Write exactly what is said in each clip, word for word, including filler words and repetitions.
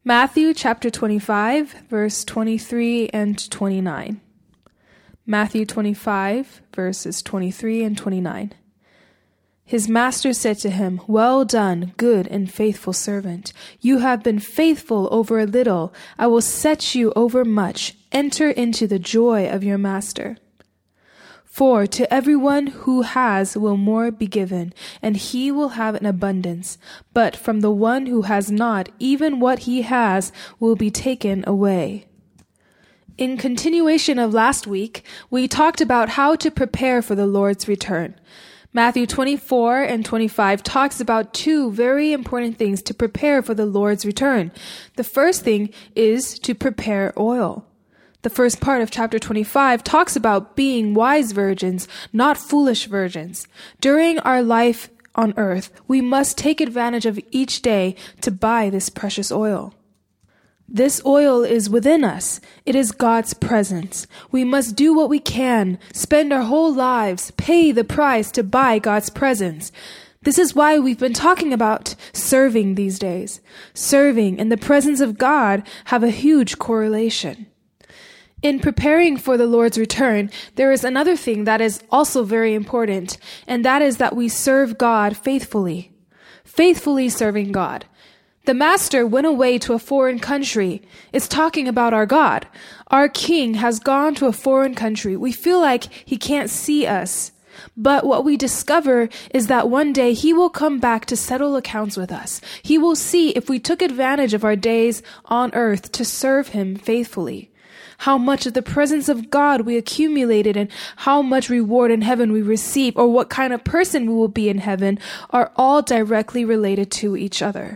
Matthew chapter twenty-five, verse twenty-three and twenty-nine. Matthew twenty-five, verses twenty-three and twenty-nine. His master said to him, "Well done, good and faithful servant. You have been faithful over a little. I will set you over much. Enter into the joy of your master. For to everyone who has will more be given, and he will have an abundance. But from the one who has not, even what he has will be taken away." In continuation of last week, we talked about how to prepare for the Lord's return. Matthew twenty-four and twenty-five talks about two very important things to prepare for the Lord's return. The first thing is to prepare oil. The first part of chapter twenty-five talks about being wise virgins, not foolish virgins. During our life on earth, we must take advantage of each day to buy this precious oil. This oil is within us. It is God's presence. We must do what we can, spend our whole lives, pay the price to buy God's presence. This is why we've been talking about serving these days. Serving and the presence of God have a huge correlation. In preparing for the Lord's return, there is another thing that is also very important, and that is that we serve God faithfully. Faithfully serving God. The master went away to a foreign country. It's talking about our God. Our king has gone to a foreign country. We feel like he can't see us. But what we discover is that one day he will come back to settle accounts with us. He will see if we took advantage of our days on earth to serve him faithfully. How much of the presence of God we accumulated and how much reward in heaven we receive, or what kind of person we will be in heaven, are all directly related to each other.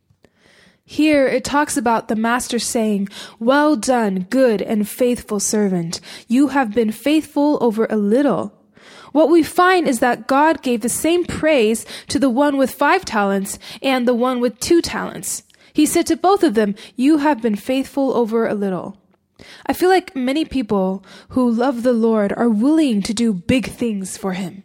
Here it talks about the master saying, "Well done, good and faithful servant. You have been faithful over a little." What we find is that God gave the same praise to the one with five talents and the one with two talents. He said to both of them, "You have been faithful over a little." I feel like many people who love the Lord are willing to do big things for him.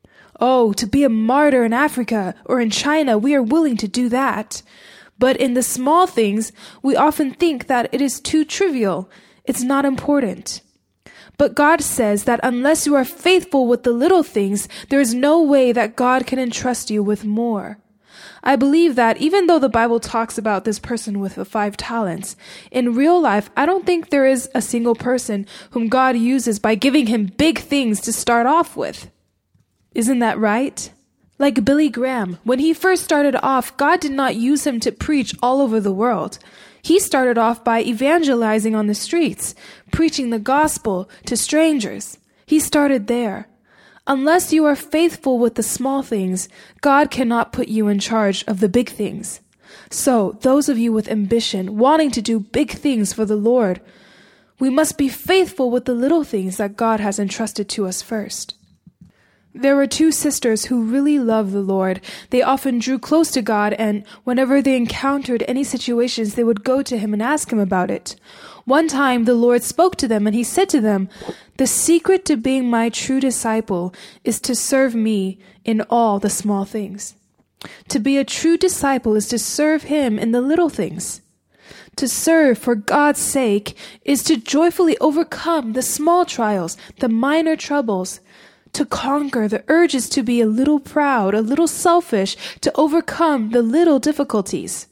Oh, to be a martyr in Africa or in China, we are willing to do that. But in the small things, we often think that it is too trivial. It's not important. But God says that unless you are faithful with the little things, there is no way that God can entrust you with more. I believe that even though the Bible talks about this person with the five talents, in real life, I don't think there is a single person whom God uses by giving him big things to start off with. Isn't that right? Like Billy Graham, when he first started off, God did not use him to preach all over the world. He started off by evangelizing on the streets, preaching the gospel to strangers. He started there. Unless you are faithful with the small things, God cannot put you in charge of the big things. So, those of you with ambition, wanting to do big things for the Lord, we must be faithful with the little things that God has entrusted to us first. There were two sisters who really loved the Lord. They often drew close to God, and whenever they encountered any situations, they would go to him and ask him about it. One time, the Lord spoke to them, and he said to them, "The secret to being my true disciple is to serve me in all the small things." To be a true disciple is to serve him in the little things. To serve for God's sake is to joyfully overcome the small trials, the minor troubles, to conquer the urges to be a little proud, a little selfish, to overcome the little difficulties.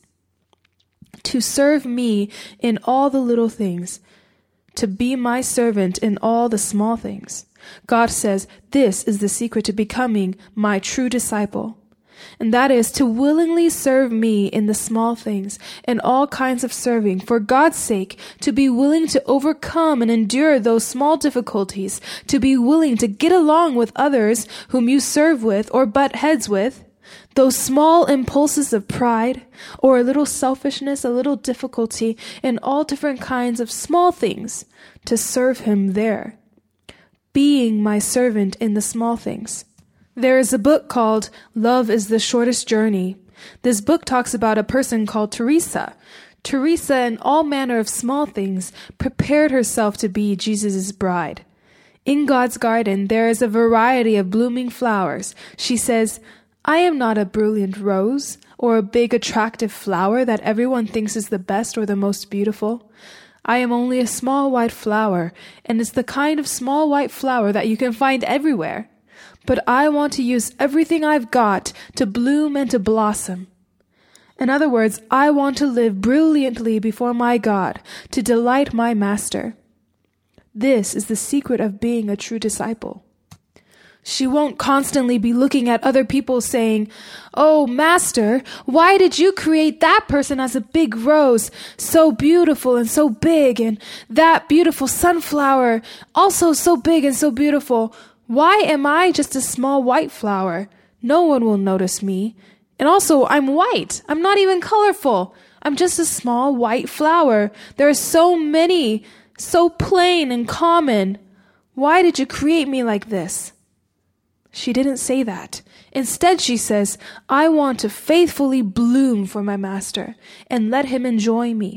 To serve me in all the little things, to be my servant in all the small things. God says this is the secret to becoming my true disciple. And that is to willingly serve me in the small things and all kinds of serving for God's sake, to be willing to overcome and endure those small difficulties, to be willing to get along with others whom you serve with or butt heads with, those small impulses of pride or a little selfishness, a little difficulty, and all different kinds of small things, to serve him there. Being my servant in the small things. There is a book called Love is the Shortest Journey. This book talks about a person called Teresa. Teresa, in all manner of small things, prepared herself to be Jesus' bride. In God's garden, there is a variety of blooming flowers. She says, "I am not a brilliant rose. or a big attractive flower that everyone thinks is the best or the most beautiful. I am only a small white flower, and it's the kind of small white flower that you can find everywhere. But I want to use everything I've got to bloom and to blossom. In other words, I want to live brilliantly before my God, to delight my Master. This is the secret of being a true disciple. She won't constantly be looking at other people saying, "Oh, Master, why did you create that person as a big rose, so beautiful and so big, and that beautiful sunflower, also so big and so beautiful? Why am I just a small white flower? No one will notice me. And also, I'm white. I'm not even colorful. I'm just a small white flower. There are so many, so plain and common. Why did you create me like this?" She didn't say that. Instead, she says, "I want to faithfully bloom for my Master and let him enjoy me."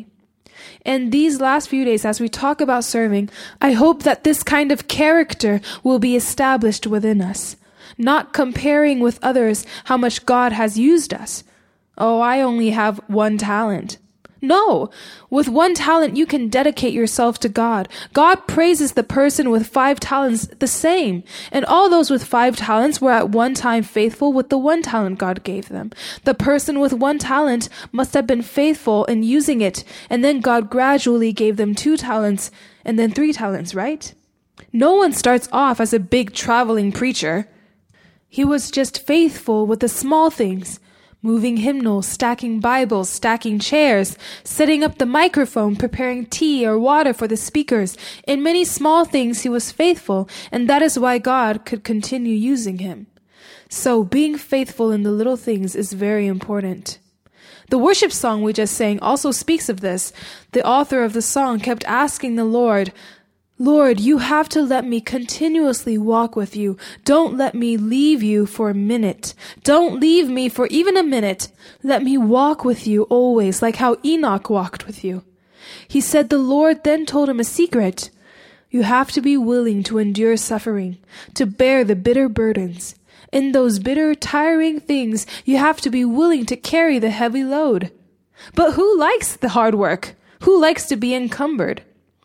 And these last few days, as we talk about serving, I hope that this kind of character will be established within us. Not comparing with others how much God has used us. "Oh, I only have one talent." No, with one talent you can dedicate yourself to God. God praises the person with five talents the same. And all those with five talents were at one time faithful with the one talent God gave them. The person with one talent must have been faithful in using it, and then God gradually gave them two talents and then three talents, right? No one starts off as a big traveling preacher. He was just faithful with the small things. Moving hymnals, stacking Bibles, stacking chairs, setting up the microphone, preparing tea or water for the speakers. In many small things he was faithful, and that is why God could continue using him. So being faithful in the little things is very important. The worship song we just sang also speaks of this. The author of the song kept asking the Lord, "Lord, you have to let me continuously walk with you. Don't let me leave you for a minute. Don't leave me for even a minute. Let me walk with you always, like how Enoch walked with you." He said the Lord then told him a secret. You have to be willing to endure suffering, to bear the bitter burdens. In those bitter, tiring things, you have to be willing to carry the heavy load. But who likes the hard work? Who likes to be encumbered?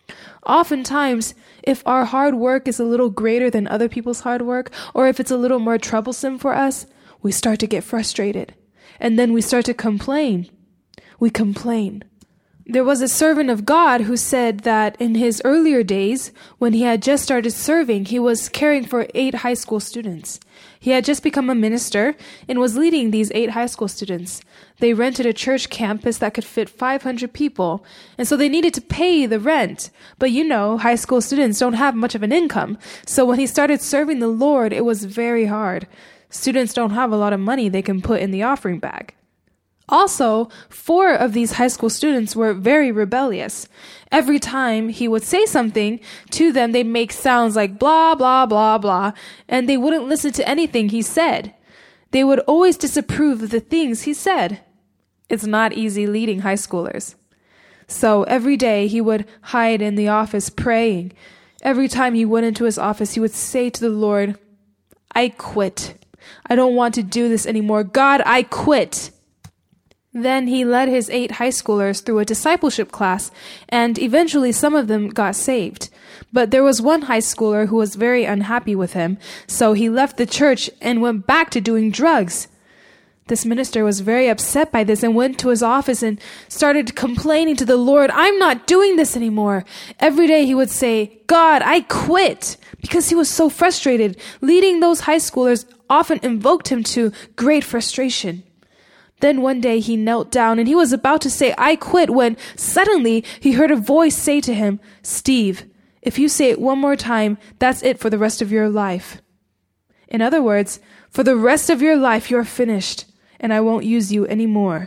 Oftentimes, if our hard work is a little greater than other people's hard work, or if it's a little more troublesome for us, we start to get frustrated. And then we start to complain. We complain. There was a servant of God who said that in his earlier days, when he had just started serving, he was caring for eight high school students. He had just become a minister and was leading these eight high school students. They rented a church campus that could fit five hundred people, and so they needed to pay the rent. But you know, high school students don't have much of an income. So when he started serving the Lord, it was very hard. Students don't have a lot of money they can put in the offering bag. Also, four of these high school students were very rebellious. Every time he would say something to them, they'd make sounds like blah, blah, blah, blah, and they wouldn't listen to anything he said. They would always disapprove of the things he said. It's not easy leading high schoolers. So every day he would hide in the office praying. Every time he went into his office, he would say to the Lord, "I quit. I don't want to do this anymore. God, I quit." Then he led his eight high schoolers through a discipleship class, and eventually some of them got saved. But there was one high schooler who was very unhappy with him, so he left the church and went back to doing drugs. This minister was very upset by this and went to his office and started complaining to the Lord, "I'm not doing this anymore." Every day he would say, "God, I quit," because he was so frustrated. Leading those high schoolers often invoked him to great frustration. Then one day he knelt down and he was about to say, "I quit," when suddenly he heard a voice say to him, "Steve, if you say it one more time, that's it for the rest of your life." In other words, for the rest of your life, you're finished, and I won't use you anymore.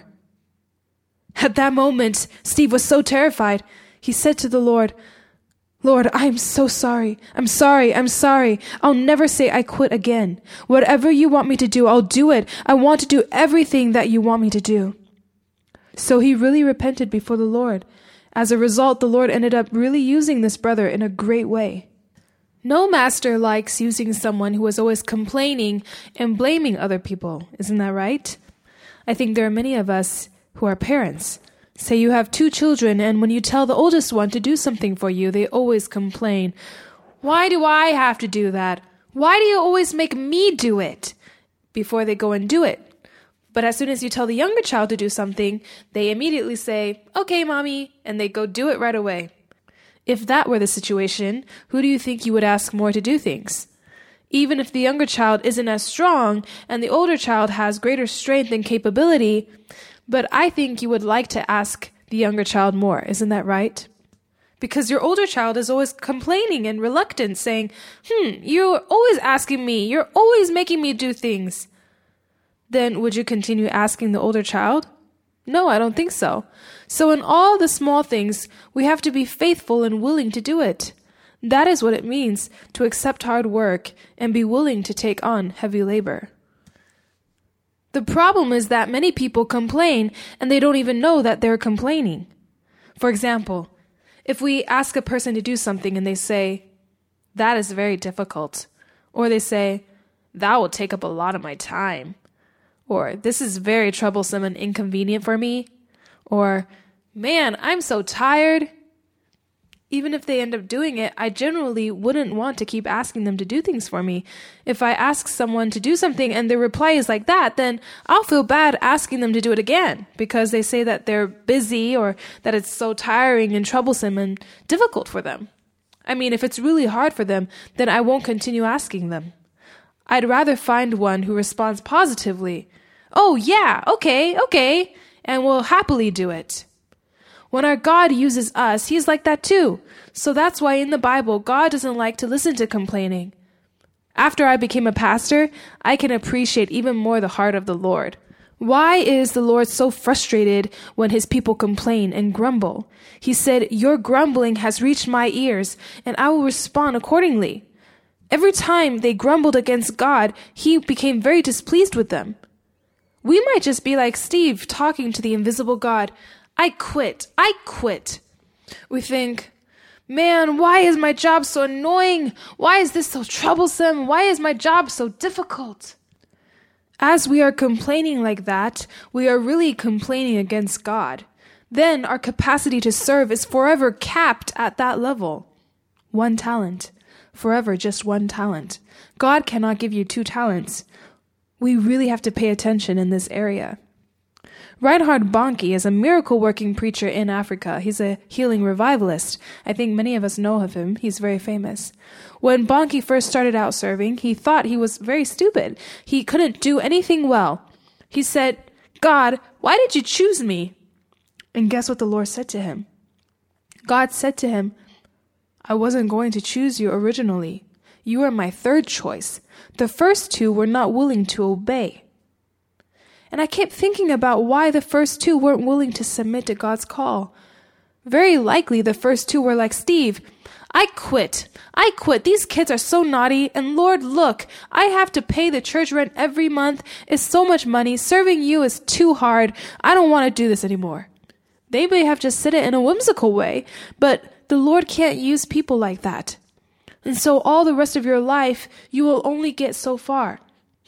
At that moment, Steve was so terrified. He said to the Lord, "Lord, I'm so sorry. I'm sorry. I'm sorry. I'll never say I quit again. Whatever you want me to do, I'll do it. I want to do everything that you want me to do." So he really repented before the Lord. As a result, the Lord ended up really using this brother in a great way. No master likes using someone who is always complaining and blaming other people. Isn't that right? I think there are many of us who are parents. Say you have two children, and when you tell the oldest one to do something for you, they always complain. Why do I have to do that? Why do you always make me do it? Before they go and do it. But as soon as you tell the younger child to do something, they immediately say, okay, mommy, and they go do it right away. If that were the situation, who do you think you would ask more to do things? Even if the younger child isn't as strong and the older child has greater strength and capability, but I think you would like to ask the younger child more, isn't that right? Because your older child is always complaining and reluctant, saying, hmm, you're always asking me, you're always making me do things. Then would you continue asking the older child? No, I don't think so. So in all the small things, we have to be faithful and willing to do it. That is what it means to accept hard work and be willing to take on heavy labor. The problem is that many people complain and they don't even know that they're complaining. For example, if we ask a person to do something and they say, that is very difficult, or they say, that will take up a lot of my time, or this is very troublesome and inconvenient for me, or man, I'm so tired. Even if they end up doing it, I generally wouldn't want to keep asking them to do things for me. If I ask someone to do something and their reply is like that, then I'll feel bad asking them to do it again because they say that they're busy or that it's so tiring and troublesome and difficult for them. I mean, if it's really hard for them, then I won't continue asking them. I'd rather find one who responds positively. Oh, yeah, okay, okay, and will happily do it. When our God uses us, he's like that too. So that's why in the Bible, God doesn't like to listen to complaining. After I became a pastor, I can appreciate even more the heart of the Lord. Why is the Lord so frustrated when his people complain and grumble? He said, your grumbling has reached my ears, and I will respond accordingly. Every time they grumbled against God, he became very displeased with them. We might just be like Steve talking to the invisible God. I quit. I quit. We think, man, why is my job so annoying? Why is this so troublesome? Why is my job so difficult? As we are complaining like that, we are really complaining against God. Then our capacity to serve is forever capped at that level. One talent. Forever just one talent. God cannot give you two talents. We really have to pay attention in this area. Reinhard Bonnke is a miracle-working preacher in Africa. He's a healing revivalist. I think many of us know of him. He's very famous. When Bonnke first started out serving, he thought he was very stupid. He couldn't do anything well. He said, God, why did you choose me? And guess what the Lord said to him? God said to him, I wasn't going to choose you originally. You are my third choice. The first two were not willing to obey. And I kept thinking about why the first two weren't willing to submit to God's call. Very likely the first two were like Steve. I quit. I quit. These kids are so naughty. And Lord, look, I have to pay the church rent every month. It's so much money. Serving you is too hard. I don't want to do this anymore. They may have just said it in a whimsical way, but the Lord can't use people like that. And so all the rest of your life, you will only get so far.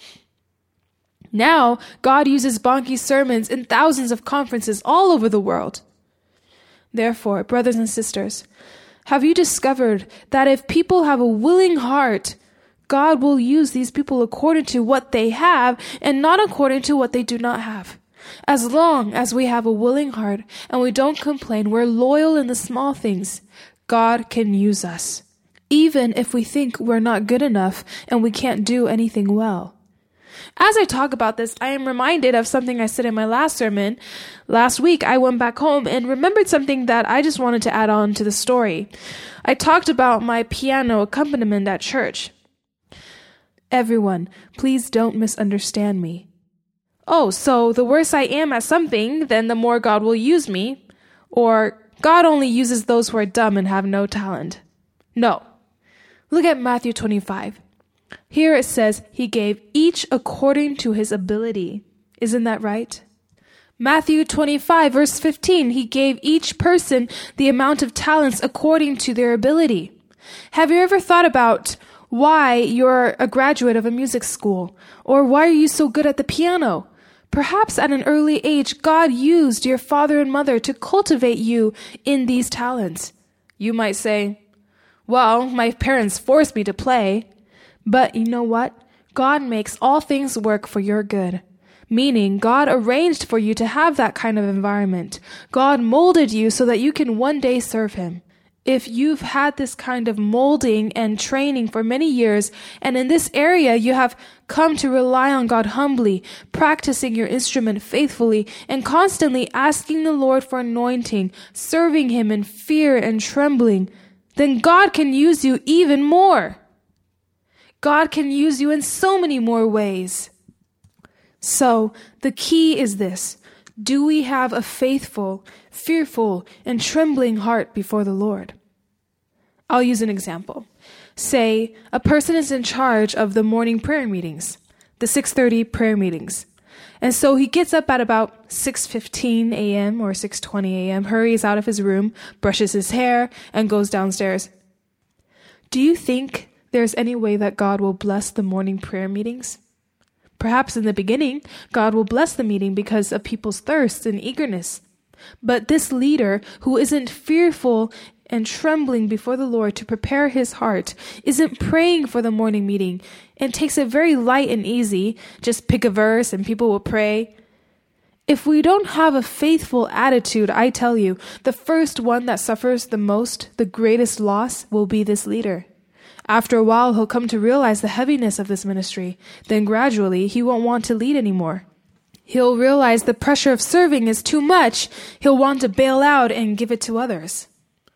Now, God uses Bonnke's sermons in thousands of conferences all over the world. Therefore, brothers and sisters, have you discovered that if people have a willing heart, God will use these people according to what they have and not according to what they do not have? As long as we have a willing heart and we don't complain, we're loyal in the small things, God can use us, even if we think we're not good enough and we can't do anything well. As I talk about this, I am reminded of something I said in my last sermon. Last week, I went back home and remembered something that I just wanted to add on to the story. I talked about my piano accompaniment at church. Everyone, please don't misunderstand me. Oh, so the worse I am at something, then the more God will use me. Or God only uses those who are dumb and have no talent. No. Look at Matthew twenty-five. Here it says, he gave each according to his ability. Isn't that right? Matthew twenty-five, verse fifteen, he gave each person the amount of talents according to their ability. Have you ever thought about why you're a graduate of a music school? Or why are you so good at the piano? Perhaps at an early age, God used your father and mother to cultivate you in these talents. You might say, well, my parents forced me to play. But you know what? God makes all things work for your good. Meaning, God arranged for you to have that kind of environment. God molded you so that you can one day serve Him. If you've had this kind of molding and training for many years, and in this area you have come to rely on God humbly, practicing your instrument faithfully, and constantly asking the Lord for anointing, serving Him in fear and trembling, then God can use you even more. God can use you in so many more ways. So, the key is this. Do we have a faithful, fearful, and trembling heart before the Lord? I'll use an example. Say, a person is in charge of the morning prayer meetings, the six thirty prayer meetings. And so he gets up at about six fifteen a.m. or six twenty a.m., hurries out of his room, brushes his hair, and goes downstairs. Do you think there's any way that God will bless the morning prayer meetings? Perhaps in the beginning, God will bless the meeting because of people's thirst and eagerness. But this leader who isn't fearful and trembling before the Lord to prepare his heart, isn't praying for the morning meeting, and takes it very light and easy, just pick a verse and people will pray. If we don't have a faithful attitude, I tell you, the first one that suffers the most, the greatest loss, will be this leader. After a while, he'll come to realize the heaviness of this ministry. Then gradually, he won't want to lead anymore. He'll realize the pressure of serving is too much. He'll want to bail out and give it to others.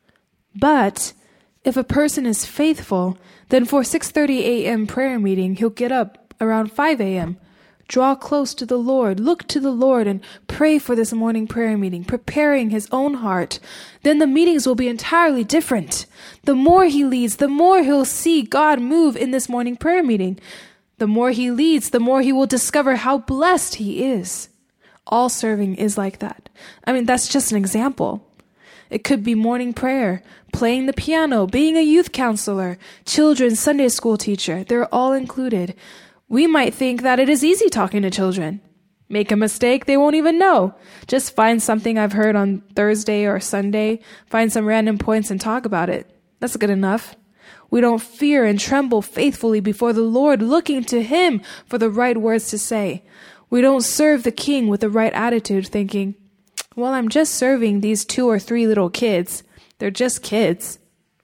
But if a person is faithful, then for six thirty a.m. prayer meeting, he'll get up around five a.m., draw close to the Lord, look to the Lord, and pray for this morning prayer meeting, preparing his own heart. Then the meetings will be entirely different. The more he leads, the more he'll see God move in this morning prayer meeting. The more he leads, the more he will discover how blessed he is. All serving is like that. I mean, that's just an example. It could be morning prayer, playing the piano, being a youth counselor, children's Sunday school teacher. They're all included. We might think that it is easy talking to children. Make a mistake, they won't even know. Just find something I've heard on Thursday or Sunday, find some random points and talk about it. That's good enough. We don't fear and tremble faithfully before the Lord, looking to Him for the right words to say. We don't serve the King with the right attitude, thinking, well, I'm just serving these two or three little kids. They're just kids.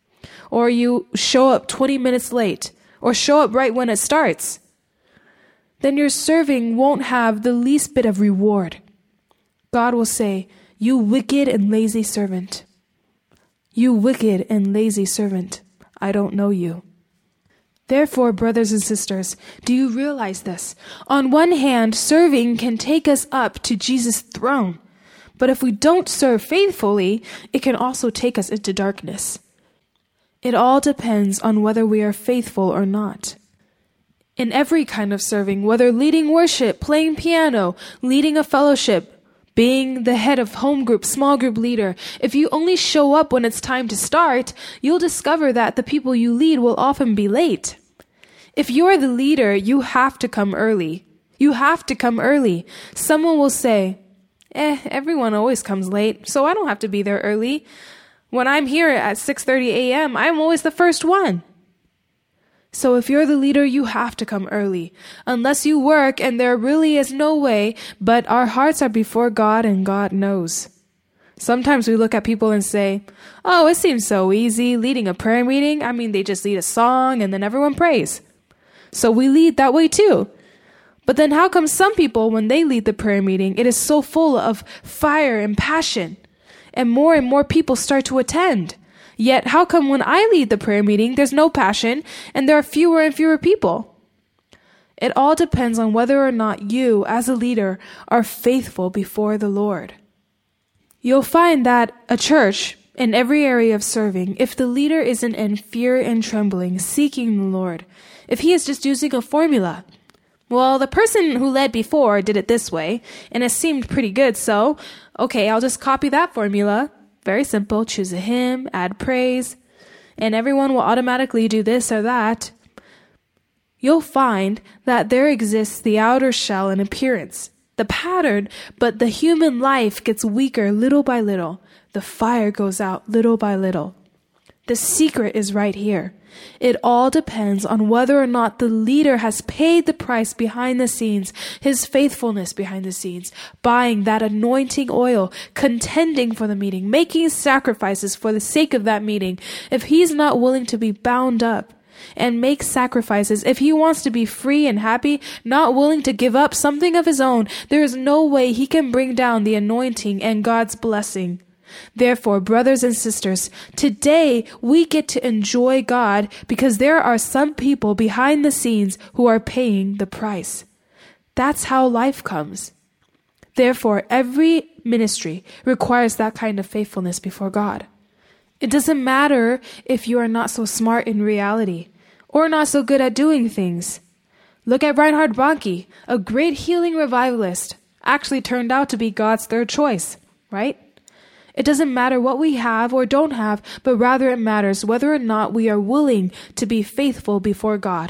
Or you show up twenty minutes late, or show up right when it starts. Then your serving won't have the least bit of reward. God will say, you wicked and lazy servant. You wicked and lazy servant. I don't know you. Therefore, brothers and sisters, do you realize this? On one hand, serving can take us up to Jesus' throne. But if we don't serve faithfully, it can also take us into darkness. It all depends on whether we are faithful or not. In every kind of serving, whether leading worship, playing piano, leading a fellowship, being the head of home group, small group leader, if you only show up when it's time to start, you'll discover that the people you lead will often be late. If you're the leader, you have to come early. You have to come early. Someone will say, Eh, everyone always comes late, so I don't have to be there early. When I'm here at six thirty a.m., I'm always the first one. So if you're the leader, you have to come early. Unless you work, and there really is no way, but our hearts are before God and God knows. Sometimes we look at people and say, oh, it seems so easy, leading a prayer meeting. I mean, they just lead a song and then everyone prays. So we lead that way too. But then how come some people, when they lead the prayer meeting, it is so full of fire and passion, and more and more people start to attend? Yet how come when I lead the prayer meeting, there's no passion, and there are fewer and fewer people? It all depends on whether or not you, as a leader, are faithful before the Lord. You'll find that a church, in every area of serving, if the leader isn't in fear and trembling, seeking the Lord, if he is just using a formula, well, the person who led before did it this way, and it seemed pretty good, so, okay, I'll just copy that formula. Very simple, choose a hymn, add praise, and everyone will automatically do this or that. You'll find that there exists the outer shell and appearance, the pattern, but the human life gets weaker little by little. The fire goes out little by little. The secret is right here. It all depends on whether or not the leader has paid the price behind the scenes, his faithfulness behind the scenes, buying that anointing oil, contending for the meeting, making sacrifices for the sake of that meeting. If he's not willing to be bound up and make sacrifices, if he wants to be free and happy, not willing to give up something of his own, there is no way he can bring down the anointing and God's blessing. Therefore, brothers and sisters, today we get to enjoy God because there are some people behind the scenes who are paying the price. That's how life comes. Therefore, every ministry requires that kind of faithfulness before God. It doesn't matter if you are not so smart in reality or not so good at doing things. Look at Reinhard Bonnke, a great healing revivalist, actually turned out to be God's third choice, right? It doesn't matter what we have or don't have, but rather it matters whether or not we are willing to be faithful before God.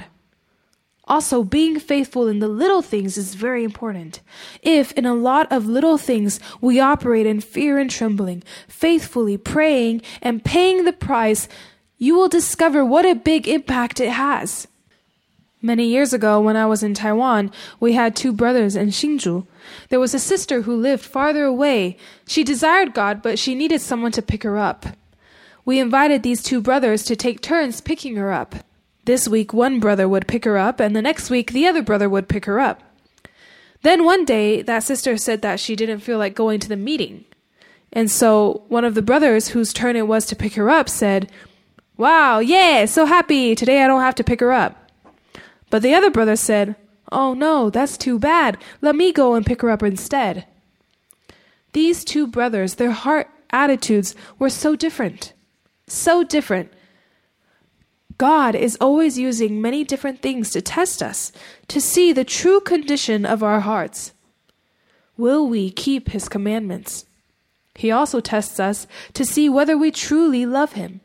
Also, being faithful in the little things is very important. If in a lot of little things we operate in fear and trembling, faithfully praying and paying the price, you will discover what a big impact it has. Many years ago, when I was in Taiwan, we had two brothers in Hsinchu. There was a sister who lived farther away. She desired God, but she needed someone to pick her up. We invited these two brothers to take turns picking her up. This week, one brother would pick her up, and the next week, the other brother would pick her up. Then one day, that sister said that she didn't feel like going to the meeting. And so one of the brothers, whose turn it was to pick her up, said, "Wow, yeah, so happy. Today I don't have to pick her up." But the other brother said, "Oh no, that's too bad. Let me go and pick her up instead." These two brothers, their heart attitudes were so different. So different. God is always using many different things to test us, to see the true condition of our hearts. Will we keep his commandments? He also tests us to see whether we truly love him.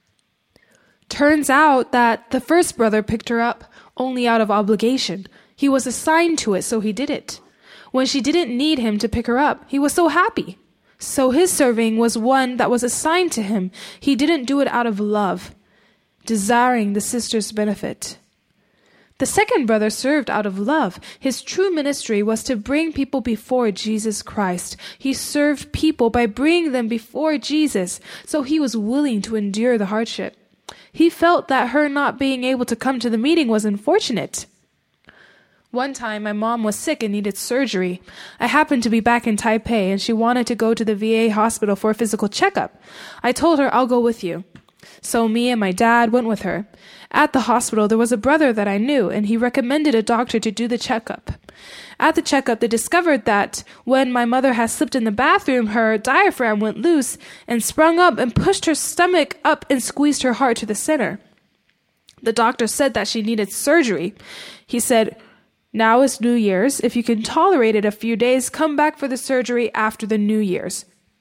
Turns out that the first brother picked her up only out of obligation. He was assigned to it, so he did it. When she didn't need him to pick her up, he was so happy. So his serving was one that was assigned to him. He didn't do it out of love, desiring the sister's benefit. The second brother served out of love. His true ministry was to bring people before Jesus Christ. He served people by bringing them before Jesus, so he was willing to endure the hardship. He felt that her not being able to come to the meeting was unfortunate. One time, my mom was sick and needed surgery. I happened to be back in Taipei, and she wanted to go to the V A hospital for a physical checkup. I told her, "I'll go with you." So me and my dad went with her. At the hospital, there was a brother that I knew, and he recommended a doctor to do the checkup. At the checkup, they discovered that when my mother had slipped in the bathroom, her diaphragm went loose and sprung up and pushed her stomach up and squeezed her heart to the center. The doctor said that she needed surgery. He said, "Now is New Year's. If you can tolerate it a few days, come back for the surgery after the New Year's."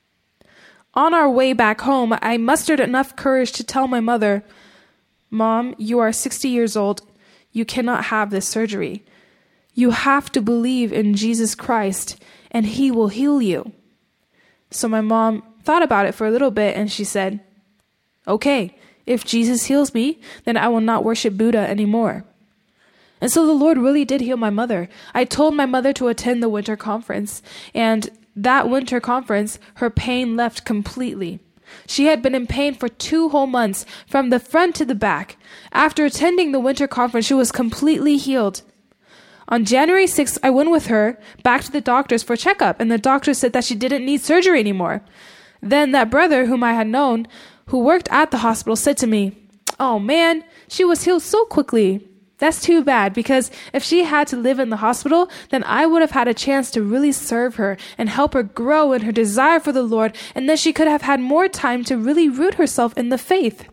On our way back home, I mustered enough courage to tell my mother, "Mom, you are sixty years old. You cannot have this surgery. You have to believe in Jesus Christ, and he will heal you." So my mom thought about it for a little bit, and she said, "Okay, if Jesus heals me, then I will not worship Buddha anymore." And so the Lord really did heal my mother. I told my mother to attend the winter conference, and that winter conference, her pain left completely. She had been in pain for two whole months, from the front to the back. After attending the winter conference, she was completely healed. On January sixth, I went with her back to the doctor's for a checkup, and the doctor said that she didn't need surgery anymore. Then that brother whom I had known, who worked at the hospital, said to me, "Oh man, she was healed so quickly. That's too bad, because if she had to live in the hospital, then I would have had a chance to really serve her and help her grow in her desire for the Lord, and then she could have had more time to really root herself in the faith."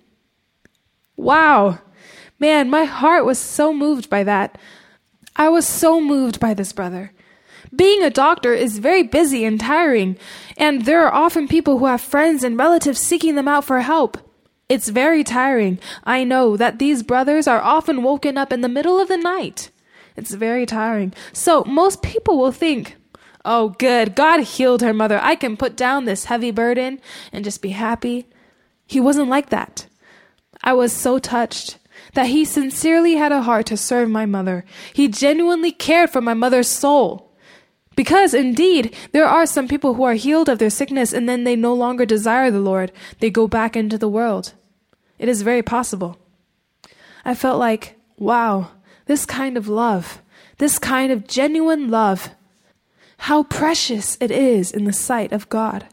Wow. Man, my heart was so moved by that. I was so moved by this brother. Being a doctor is very busy and tiring, and there are often people who have friends and relatives seeking them out for help. It's very tiring. I know that these brothers are often woken up in the middle of the night. It's very tiring. So most people will think, Oh, good. God healed her mother. I can put down this heavy burden and just be happy. He wasn't like that. I was so touched that he sincerely had a heart to serve my mother. He genuinely cared for my mother's soul. Because indeed, there are some people who are healed of their sickness and then they no longer desire the Lord. They go back into the world. It is very possible. I felt like, wow, this kind of love, this kind of genuine love, how precious it is in the sight of God.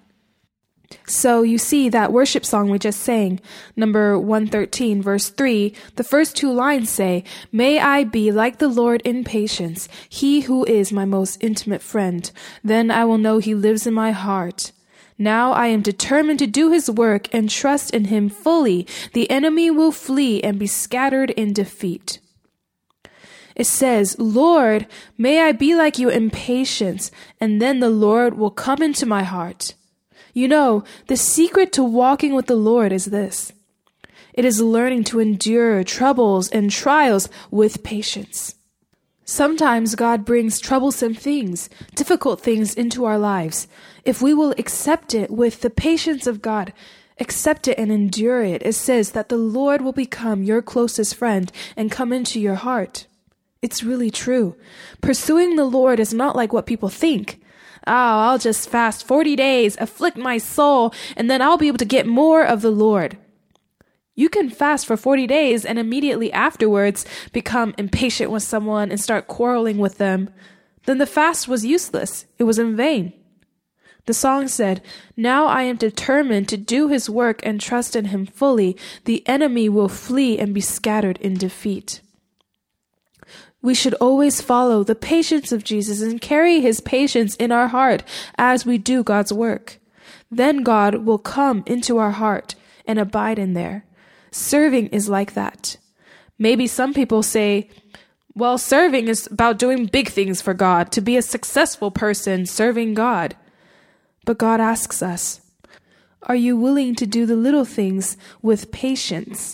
So you see that worship song we just sang, number one thirteen, verse three, the first two lines say, "May I be like the Lord in patience, he who is my most intimate friend. Then I will know he lives in my heart. Now I am determined to do his work and trust in him fully. The enemy will flee and be scattered in defeat." It says, "Lord, may I be like you in patience, and then the Lord will come into my heart." You know, the secret to walking with the Lord is this. It is learning to endure troubles and trials with patience. Sometimes God brings troublesome things, difficult things into our lives. If we will accept it with the patience of God, accept it and endure it, it says that the Lord will become your closest friend and come into your heart. It's really true. Pursuing the Lord is not like what people think. Oh, I'll just fast forty days, afflict my soul, and then I'll be able to get more of the Lord. You can fast for forty days and immediately afterwards become impatient with someone and start quarreling with them. Then the fast was useless. It was in vain. The song said, "Now I am determined to do his work and trust in him fully. The enemy will flee and be scattered in defeat." We should always follow the patience of Jesus and carry his patience in our heart as we do God's work. Then God will come into our heart and abide in there. Serving is like that. Maybe some people say, well, serving is about doing big things for God, to be a successful person serving God. But God asks us, are you willing to do the little things with patience?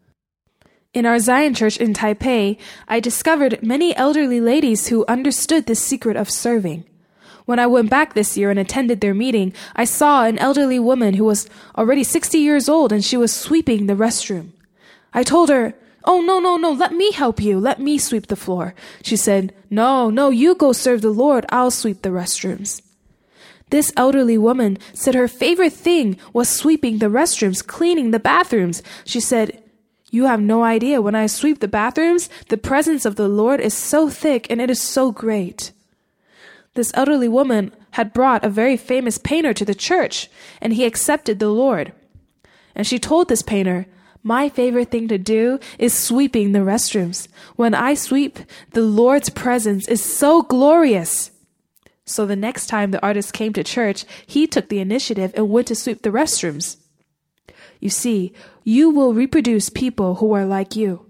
In our Zion Church in Taipei, I discovered many elderly ladies who understood the secret of serving. When I went back this year and attended their meeting, I saw an elderly woman who was already sixty years old and she was sweeping the restroom. I told her, "Oh, no, no, no, let me help you. Let me sweep the floor." She said, "No, no, you go serve the Lord. I'll sweep the restrooms." This elderly woman said her favorite thing was sweeping the restrooms, cleaning the bathrooms. She said, "You have no idea. When I sweep the bathrooms, the presence of the Lord is so thick and it is so great." This elderly woman had brought a very famous painter to the church, and he accepted the Lord. And she told this painter, "My favorite thing to do is sweeping the restrooms. When I sweep, the Lord's presence is so glorious." So the next time the artist came to church, he took the initiative and went to sweep the restrooms. You see, you will reproduce people who are like you.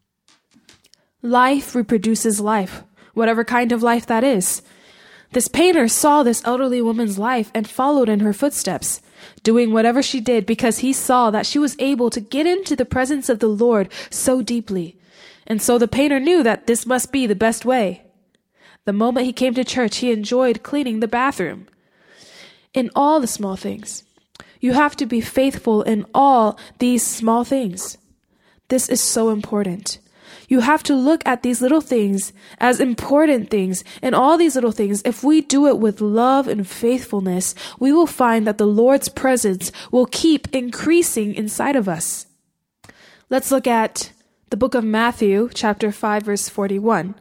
Life reproduces life, whatever kind of life that is. This painter saw this elderly woman's life and followed in her footsteps, doing whatever she did because he saw that she was able to get into the presence of the Lord so deeply. And so the painter knew that this must be the best way. The moment he came to church, he enjoyed cleaning the bathroom. In all the small things, you have to be faithful in all these small things. This is so important. You have to look at these little things as important things. And all these little things, if we do it with love and faithfulness, we will find that the Lord's presence will keep increasing inside of us. Let's look at the book of Matthew, chapter five, verse forty-one.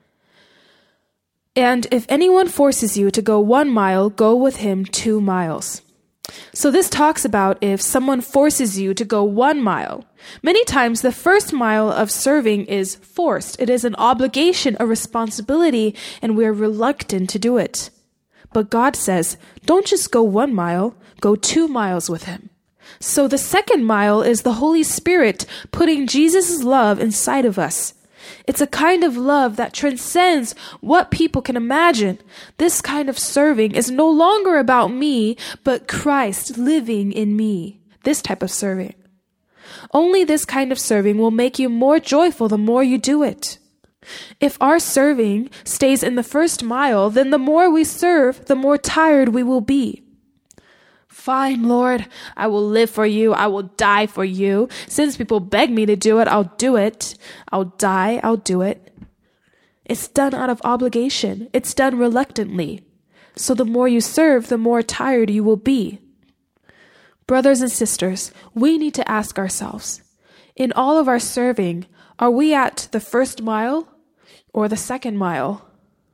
"And if anyone forces you to go one mile, go with him two miles." So this talks about if someone forces you to go one mile. Many times the first mile of serving is forced. It is an obligation, a responsibility, and we're reluctant to do it. But God says, don't just go one mile, go two miles with him. So the second mile is the Holy Spirit putting Jesus' love inside of us. It's a kind of love that transcends what people can imagine. This kind of serving is no longer about me, but Christ living in me. This type of serving. Only this kind of serving will make you more joyful the more you do it. If our serving stays in the first mile, then the more we serve, the more tired we will be. Fine, Lord, I will live for you. I will die for you. Since people beg me to do it, I'll do it. I'll die, I'll do it. It's done out of obligation. It's done reluctantly. So the more you serve, the more tired you will be. Brothers and sisters, we need to ask ourselves, in all of our serving, are we at the first mile or the second mile?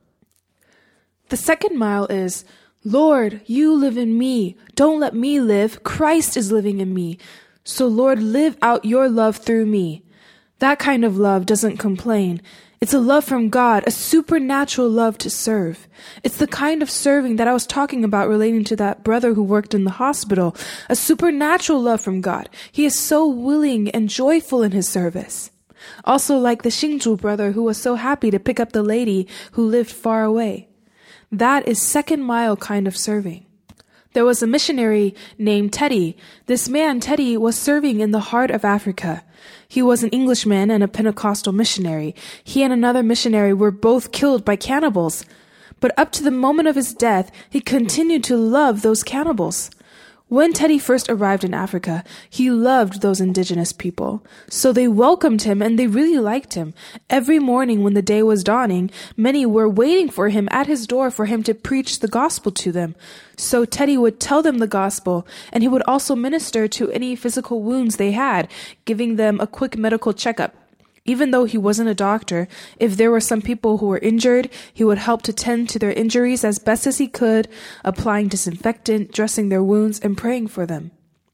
The second mile is, Lord, you live in me. Don't let me live. Christ is living in me. So Lord, live out your love through me. That kind of love doesn't complain. It's a love from God, a supernatural love to serve. It's the kind of serving that I was talking about relating to that brother who worked in the hospital. A supernatural love from God. He is so willing and joyful in his service. Also like the Xingzhu brother who was so happy to pick up the lady who lived far away. That is second mile kind of serving. There was a missionary named Teddy. This man, Teddy, was serving in the heart of Africa. He was an Englishman and a Pentecostal missionary. He and another missionary were both killed by cannibals. But up to the moment of his death, he continued to love those cannibals. When Teddy first arrived in Africa, he loved those indigenous people. So they welcomed him and they really liked him. Every morning when the day was dawning, many were waiting for him at his door for him to preach the gospel to them. So Teddy would tell them the gospel, and he would also minister to any physical wounds they had, giving them a quick medical checkup. Even though he wasn't a doctor, if there were some people who were injured, he would help to tend to their injuries as best as he could, applying disinfectant, dressing their wounds, and praying for them.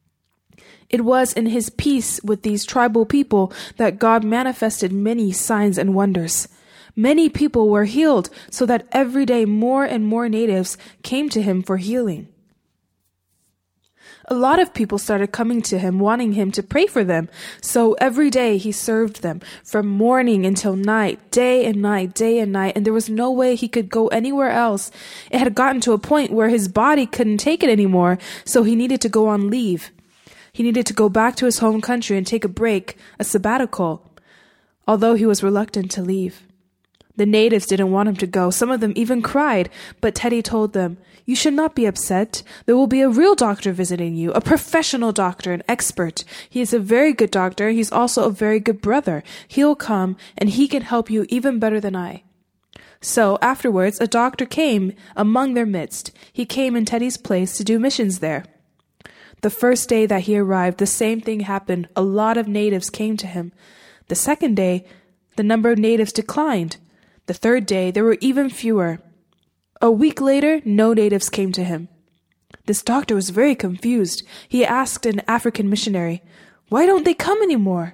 It was in his peace with these tribal people that God manifested many signs and wonders. Many people were healed, so that every day more and more natives came to him for healing. A lot of people started coming to him, wanting him to pray for them. So every day he served them, from morning until night, day and night, day and night, and there was no way he could go anywhere else. It had gotten to a point where his body couldn't take it anymore, so he needed to go on leave. He needed to go back to his home country and take a break, a sabbatical, although he was reluctant to leave. The natives didn't want him to go. Some of them even cried, but Teddy told them, "You should not be upset. There will be a real doctor visiting you, a professional doctor, an expert. He is a very good doctor. He's also a very good brother. He'll come, and he can help you even better than I." So afterwards, a doctor came among their midst. He came in Teddy's place to do missions there. The first day that he arrived, the same thing happened. A lot of natives came to him. The second day, the number of natives declined. The third day, there were even fewer. A week later, no natives came to him. This doctor was very confused. He asked an African missionary, "Why don't they come anymore?"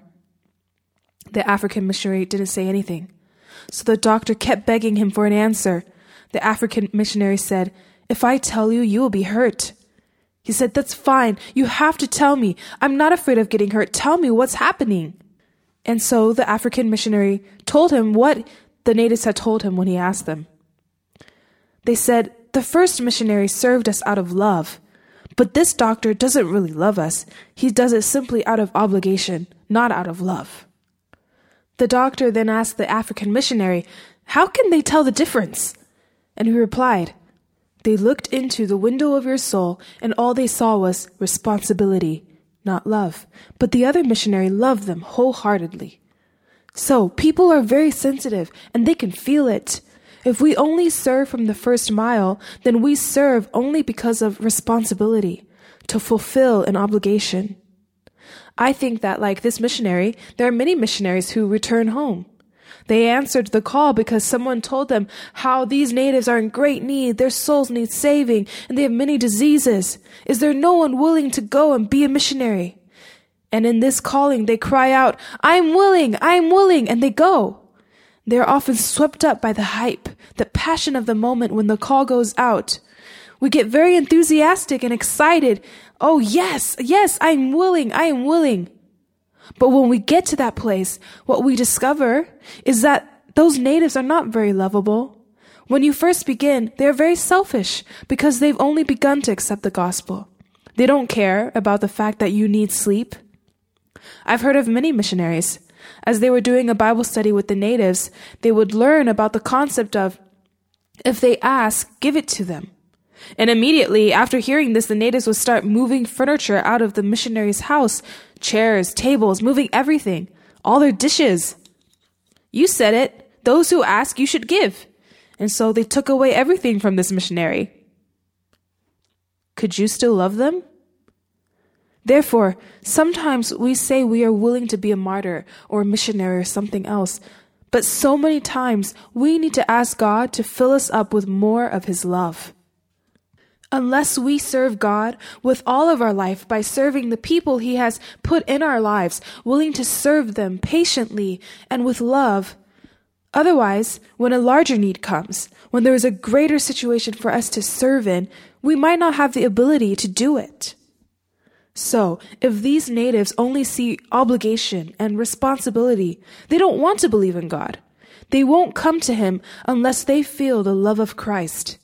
The African missionary didn't say anything. So the doctor kept begging him for an answer. The African missionary said, "If I tell you, you will be hurt." He said, "That's fine. You have to tell me. I'm not afraid of getting hurt. Tell me what's happening." And so the African missionary told him what the natives had told him when he asked them. They said, "The first missionary served us out of love, but this doctor doesn't really love us. He does it simply out of obligation, not out of love." The doctor then asked the African missionary, "How can they tell the difference?" And he replied, "They looked into the window of your soul, and all they saw was responsibility, not love. But the other missionary loved them wholeheartedly." So people are very sensitive, and they can feel it. If we only serve from the first mile, then we serve only because of responsibility, to fulfill an obligation. I think that, like this missionary, there are many missionaries who return home. They answered the call because someone told them how these natives are in great need, their souls need saving, and they have many diseases. Is there no one willing to go and be a missionary? And in this calling, they cry out, "I'm willing, I'm willing," and they go. They are often swept up by the hype, the passion of the moment when the call goes out. We get very enthusiastic and excited. "Oh, yes, yes, I'm willing, I am willing." But when we get to that place, what we discover is that those natives are not very lovable. When you first begin, they're very selfish because they've only begun to accept the gospel. They don't care about the fact that you need sleep. I've heard of many missionaries. As they were doing a Bible study with the natives, they would learn about the concept of, if they ask, give it to them. And immediately after hearing this, the natives would start moving furniture out of the missionary's house, chairs, tables, moving everything, all their dishes. You said it. Those who ask, you should give. And so they took away everything from this missionary. Could you still love them? Therefore, sometimes we say we are willing to be a martyr or a missionary or something else, but so many times we need to ask God to fill us up with more of His love. Unless we serve God with all of our life by serving the people He has put in our lives, willing to serve them patiently and with love, otherwise, when a larger need comes, when there is a greater situation for us to serve in, we might not have the ability to do it. So, if these natives only see obligation and responsibility, they don't want to believe in God. They won't come to Him unless they feel the love of Christ.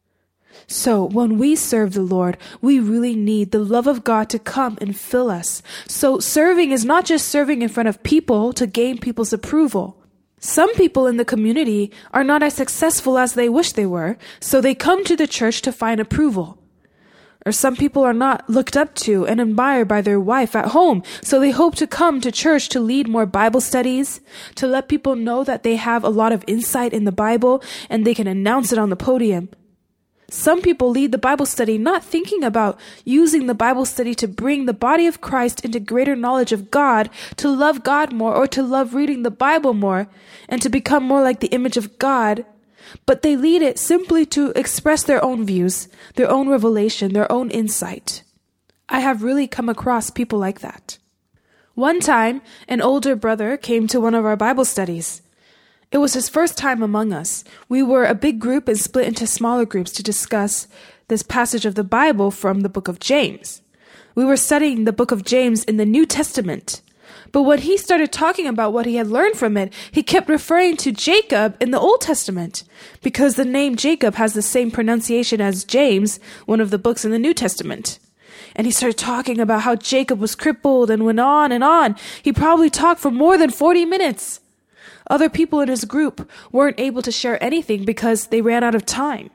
So, when we serve the Lord, we really need the love of God to come and fill us. So, serving is not just serving in front of people to gain people's approval. Some people in the community are not as successful as they wish they were, so they come to the church to find approval. Or some people are not looked up to and admired by their wife at home, so they hope to come to church to lead more Bible studies, to let people know that they have a lot of insight in the Bible and they can announce it on the podium. Some people lead the Bible study not thinking about using the Bible study to bring the body of Christ into greater knowledge of God, to love God more, or to love reading the Bible more, and to become more like the image of God. But they lead it simply to express their own views, their own revelation, their own insight. I have really come across people like that. One time, an older brother came to one of our Bible studies. It was his first time among us. We were a big group and split into smaller groups to discuss this passage of the Bible from the book of James. We were studying the book of James in the New Testament. But when he started talking about what he had learned from it, he kept referring to Jacob in the Old Testament, because the name Jacob has the same pronunciation as James, one of the books in the New Testament. And he started talking about how Jacob was crippled and went on and on. He probably talked for more than forty minutes. Other people in his group weren't able to share anything because they ran out of time.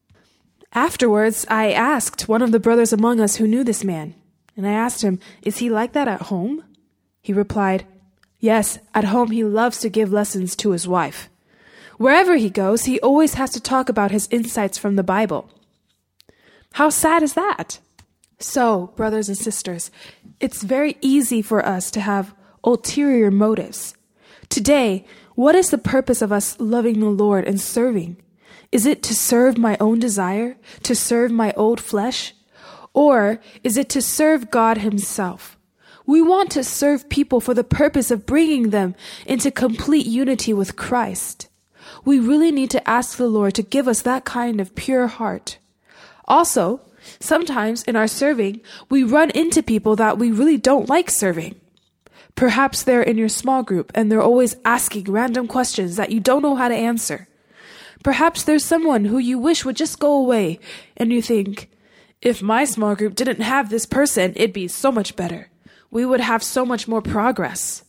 Afterwards, I asked one of the brothers among us who knew this man, and I asked him, "Is he like that at home?" He replied, "Yes, at home he loves to give lessons to his wife. Wherever he goes, he always has to talk about his insights from the Bible." How sad is that? So, brothers and sisters, it's very easy for us to have ulterior motives. Today, what is the purpose of us loving the Lord and serving? Is it to serve my own desire, to serve my old flesh? Or is it to serve God Himself? We want to serve people for the purpose of bringing them into complete unity with Christ. We really need to ask the Lord to give us that kind of pure heart. Also, sometimes in our serving, we run into people that we really don't like serving. Perhaps they're in your small group and they're always asking random questions that you don't know how to answer. Perhaps there's someone who you wish would just go away and you think, if my small group didn't have this person, it'd be so much better. We would have so much more progress.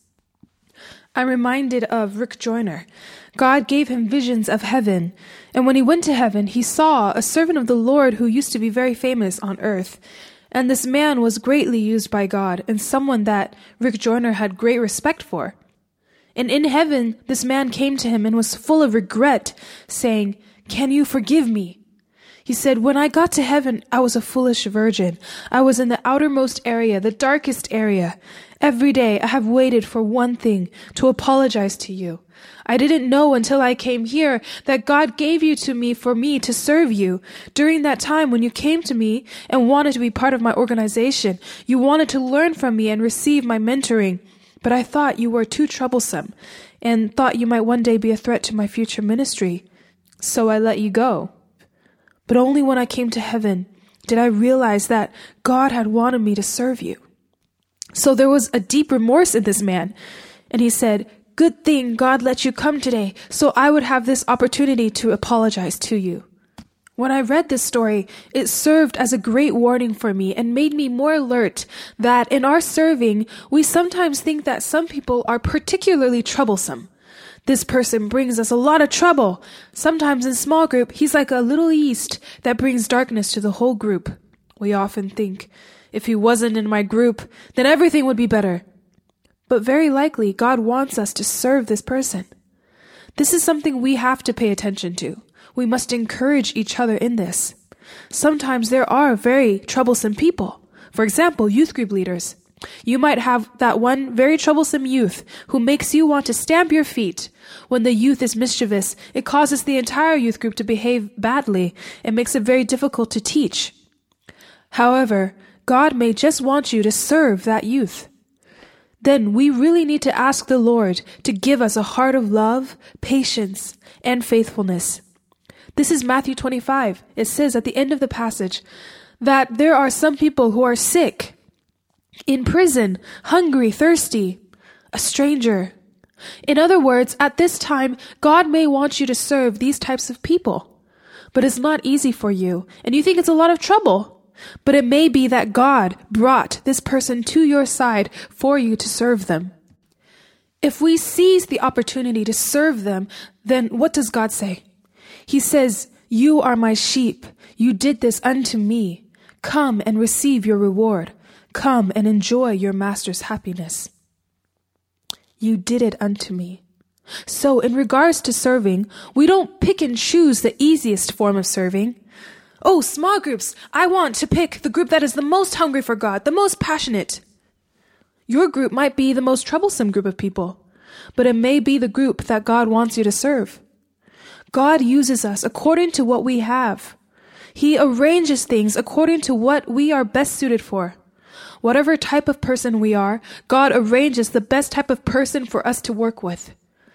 I'm reminded of Rick Joyner. God gave him visions of heaven, and when he went to heaven, he saw a servant of the Lord who used to be very famous on earth. And this man was greatly used by God and someone that Rick Joyner had great respect for. And in heaven, this man came to him and was full of regret, saying, "Can you forgive me?" He said, "When I got to heaven, I was a foolish virgin. I was in the outermost area, the darkest area. Every day I have waited for one thing, to apologize to you. I didn't know until I came here that God gave you to me for me to serve you. During that time when you came to me and wanted to be part of my organization, you wanted to learn from me and receive my mentoring. But I thought you were too troublesome and thought you might one day be a threat to my future ministry. So I let you go. But only when I came to heaven did I realize that God had wanted me to serve you." So there was a deep remorse in this man. And he said, "Good thing God let you come today so I would have this opportunity to apologize to you." When I read this story, it served as a great warning for me and made me more alert that in our serving, we sometimes think that some people are particularly troublesome. This person brings us a lot of trouble. Sometimes in small group, he's like a little yeast that brings darkness to the whole group. We often think, if he wasn't in my group, then everything would be better. But very likely, God wants us to serve this person. This is something we have to pay attention to. We must encourage each other in this. Sometimes there are very troublesome people. For example, youth group leaders. You might have that one very troublesome youth who makes you want to stamp your feet. When the youth is mischievous, it causes the entire youth group to behave badly and makes it very difficult to teach. However, God may just want you to serve that youth. Then we really need to ask the Lord to give us a heart of love, patience, and faithfulness. This is Matthew twenty-five. It says at the end of the passage that there are some people who are sick, in prison, hungry, thirsty, a stranger. In other words, at this time, God may want you to serve these types of people. But it's not easy for you, and you think it's a lot of trouble. But it may be that God brought this person to your side for you to serve them. If we seize the opportunity to serve them, then what does God say? He says, "You are my sheep. You did this unto me. Come and receive your reward. Come and enjoy your master's happiness." You did it unto me. So in regards to serving, we don't pick and choose the easiest form of serving. Oh, small groups, I want to pick the group that is the most hungry for God, the most passionate. Your group might be the most troublesome group of people, but it may be the group that God wants you to serve. God uses us according to what we have. He arranges things according to what we are best suited for. Whatever type of person we are, God arranges the best type of person for us to work with.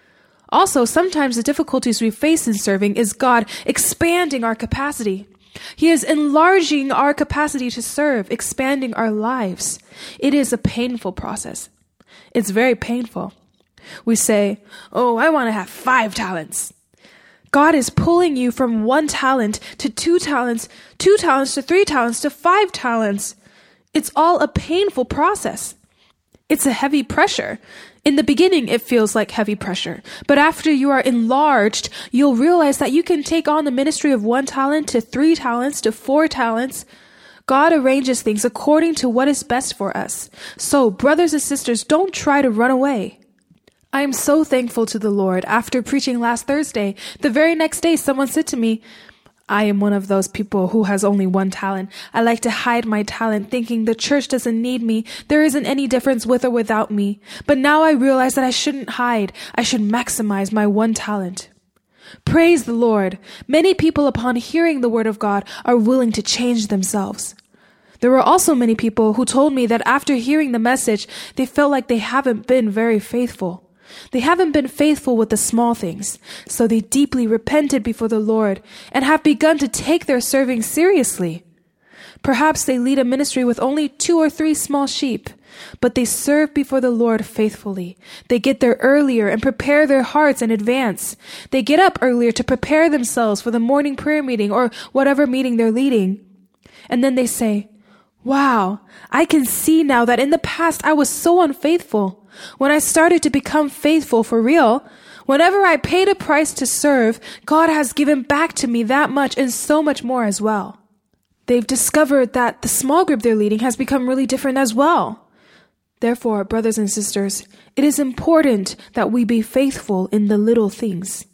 Also, sometimes the difficulties we face in serving is God expanding our capacity. He is enlarging our capacity to serve, expanding our lives. It is a painful process. It's very painful. We say, "Oh, I want to have five talents." God is pulling you from one talent to two talents, two talents to three talents to five talents. It's all a painful process. It's a heavy pressure. In the beginning, it feels like heavy pressure. But after you are enlarged, you'll realize that you can take on the ministry of one talent to three talents to four talents. God arranges things according to what is best for us. So, brothers and sisters, don't try to run away. I am so thankful to the Lord. After preaching last Thursday, the very next day, someone said to me, "I am one of those people who has only one talent. I like to hide my talent, thinking the church doesn't need me. There isn't any difference with or without me. But now I realize that I shouldn't hide. I should maximize my one talent." Praise the Lord. Many people, upon hearing the word of God, are willing to change themselves. There were also many people who told me that after hearing the message, they felt like they haven't been very faithful. They haven't been faithful with the small things, so they deeply repented before the Lord and have begun to take their serving seriously. Perhaps they lead a ministry with only two or three small sheep, but they serve before the Lord faithfully. They get there earlier and prepare their hearts in advance. They get up earlier to prepare themselves for the morning prayer meeting or whatever meeting they're leading. And then they say, "Wow, I can see now that in the past I was so unfaithful. When I started to become faithful for real, whenever I paid a price to serve, God has given back to me that much and so much more as well." They've discovered that the small group they're leading has become really different as well. Therefore, brothers and sisters, it is important that we be faithful in the little things.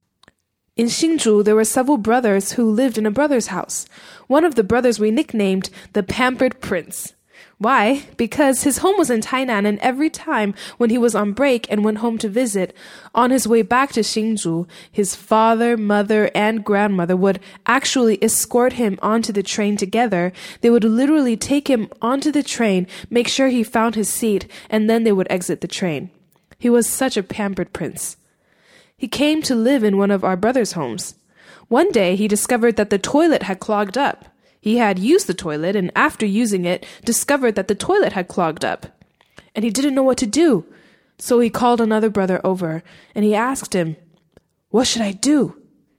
In Hsinchu, there were several brothers who lived in a brother's house. One of the brothers we nicknamed the Pampered Prince. Why? Because his home was in Tainan, and every time when he was on break and went home to visit, on his way back to Hsinchu, his father, mother, and grandmother would actually escort him onto the train together. They would literally take him onto the train, make sure he found his seat, and then they would exit the train. He was such a pampered prince. He came to live in one of our brothers' homes. One day, he discovered that the toilet had clogged up. He had used the toilet, and after using it, discovered that the toilet had clogged up. And he didn't know what to do. So he called another brother over, and he asked him, "What should I do?"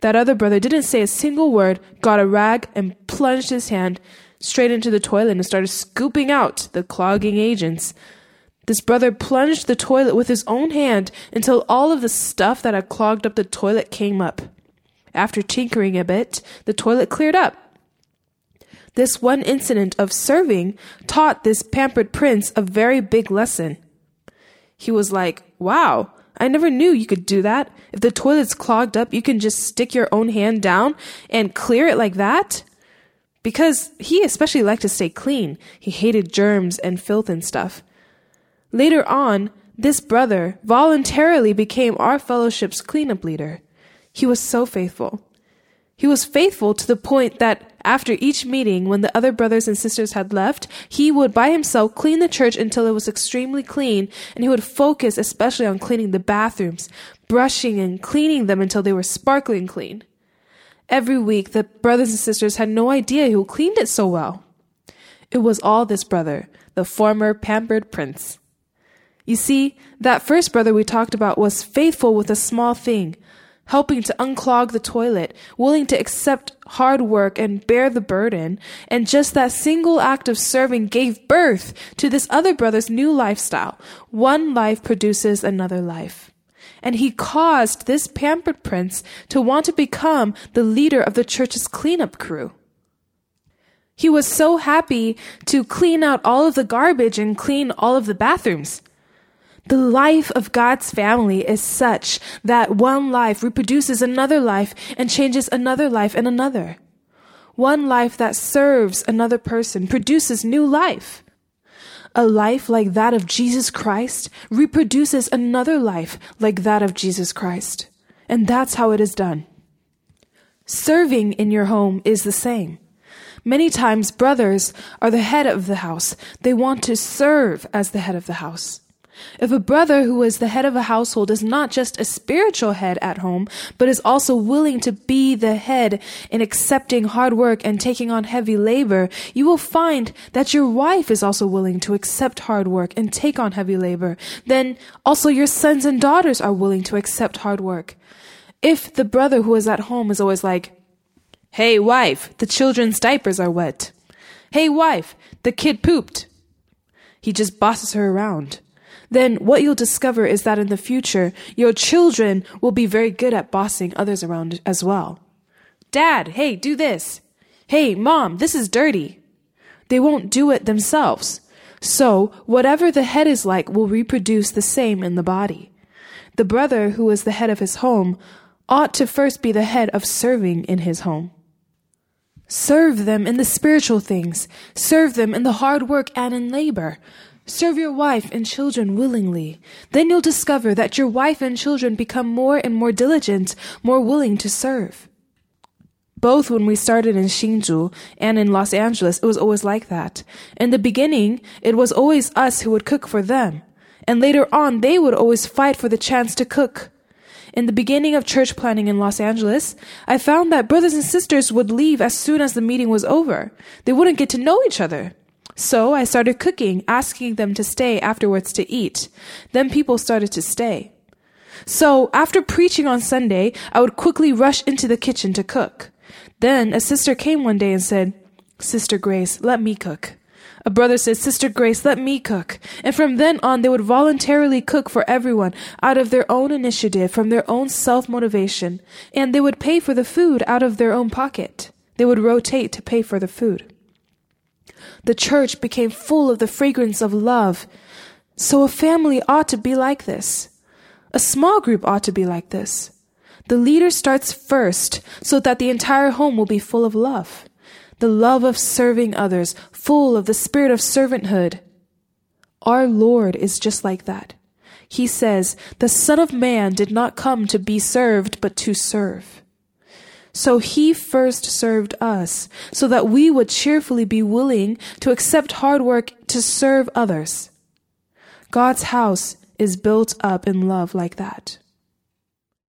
That other brother didn't say a single word, got a rag, and plunged his hand straight into the toilet and started scooping out the clogging agents. This brother plunged the toilet with his own hand until all of the stuff that had clogged up the toilet came up. After tinkering a bit, the toilet cleared up. This one incident of serving taught this pampered prince a very big lesson. He was like, wow, I never knew you could do that. If the toilet's clogged up, you can just stick your own hand down and clear it like that? Because he especially liked to stay clean. He hated germs and filth and stuff. Later on, this brother voluntarily became our fellowship's cleanup leader. He was so faithful. He was faithful to the point that after each meeting, when the other brothers and sisters had left, he would by himself clean the church until it was extremely clean, and he would focus especially on cleaning the bathrooms, brushing and cleaning them until they were sparkling clean. Every week, the brothers and sisters had no idea who cleaned it so well. It was all this brother, the former pampered prince. You see, that first brother we talked about was faithful with a small thing, helping to unclog the toilet, willing to accept hard work and bear the burden, and just that single act of serving gave birth to this other brother's new lifestyle. One life produces another life. And he caused this pampered prince to want to become the leader of the church's cleanup crew. He was so happy to clean out all of the garbage and clean all of the bathrooms. The life of God's family is such that one life reproduces another life and changes another life and another. One life that serves another person produces new life. A life like that of Jesus Christ reproduces another life like that of Jesus Christ. And that's how it is done. Serving in your home is the same. Many times brothers are the head of the house. They want to serve as the head of the house. If a brother who is the head of a household is not just a spiritual head at home, but is also willing to be the head in accepting hard work and taking on heavy labor, you will find that your wife is also willing to accept hard work and take on heavy labor. Then also your sons and daughters are willing to accept hard work. If the brother who is at home is always like, hey wife, the children's diapers are wet. Hey wife, the kid pooped. He just bosses her around. Then what you'll discover is that in the future, your children will be very good at bossing others around as well. Dad, hey, do this. Hey, Mom, this is dirty. They won't do it themselves. So whatever the head is like will reproduce the same in the body. The brother who is the head of his home ought to first be the head of serving in his home. Serve them in the spiritual things. Serve them in the hard work and in labor. Serve your wife and children willingly. Then you'll discover that your wife and children become more and more diligent, more willing to serve. Both when we started in Hsinchu and in Los Angeles, it was always like that. In the beginning, it was always us who would cook for them. And later on, they would always fight for the chance to cook. In the beginning of church planning in Los Angeles, I found that brothers and sisters would leave as soon as the meeting was over. They wouldn't get to know each other. So I started cooking, asking them to stay afterwards to eat. Then people started to stay. So after preaching on Sunday, I would quickly rush into the kitchen to cook. Then a sister came one day and said, Sister Grace, let me cook. A brother said, Sister Grace, let me cook. And from then on, they would voluntarily cook for everyone out of their own initiative, from their own self-motivation. And they would pay for the food out of their own pocket. They would rotate to pay for the food. The church became full of the fragrance of love. So a family ought to be like this. A small group ought to be like this. The leader starts first so that the entire home will be full of love. The love of serving others, full of the spirit of servanthood. Our Lord is just like that. He says, the Son of Man did not come to be served, but to serve. So he first served us so that we would cheerfully be willing to accept hard work to serve others. God's house is built up in love like that.